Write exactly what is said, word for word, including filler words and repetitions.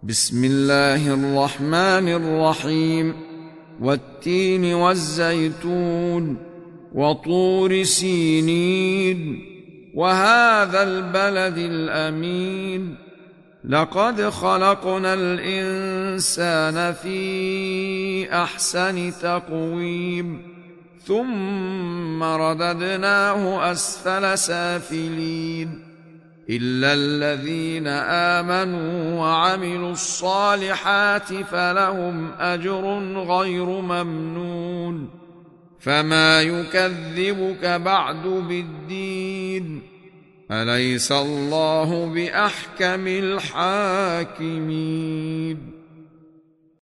بسم الله الرحمن الرحيم والتين والزيتون وطور سينين وهذا البلد الأمين لقد خلقنا الإنسان في أحسن تقويم ثم رددناه أسفل سافلين إلا الذين آمنوا وعملوا الصالحات فلهم أجر غير ممنون فما يكذبك بعد بالدين أليس الله بأحكم الحاكمين